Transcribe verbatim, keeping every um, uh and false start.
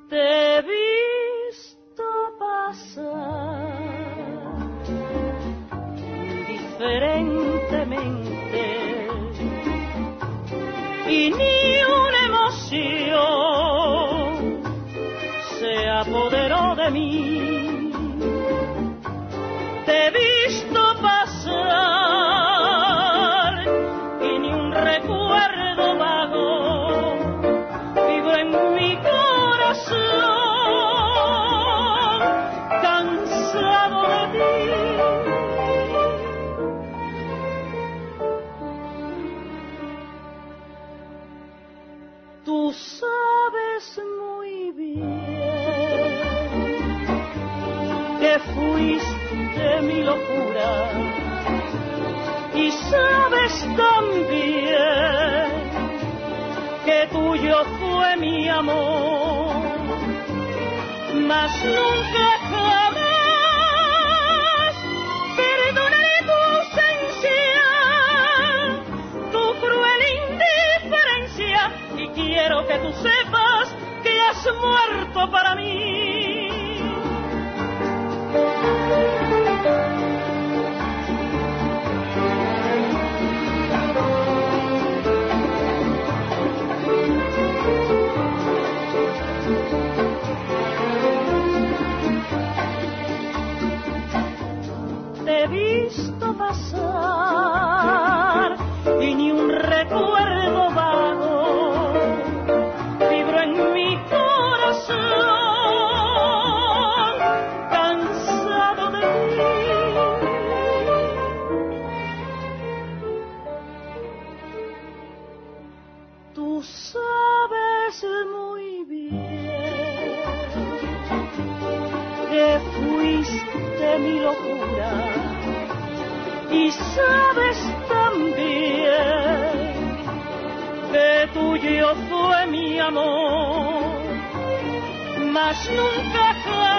Te he visto pasar indiferentemente y ni una emoción se apoderó de mí. Te he visto pasar y ni un recuerdo vago vibra en mi corazón, cansado de ti. Tú sabes muy bien que fuiste mi locura y sabes también que tuyo fue mi amor, mas nunca jamás perdonaré tu ausencia, tu cruel indiferencia, y quiero que tú sepas que has muerto para mí. Te he visto pasar y ni un recuerdo vago vibro en mi corazón, cansado de ti. Tú sabes muy bien que fuiste mi locura y sabes también que tuyo fue mi amor, mas nunca jamás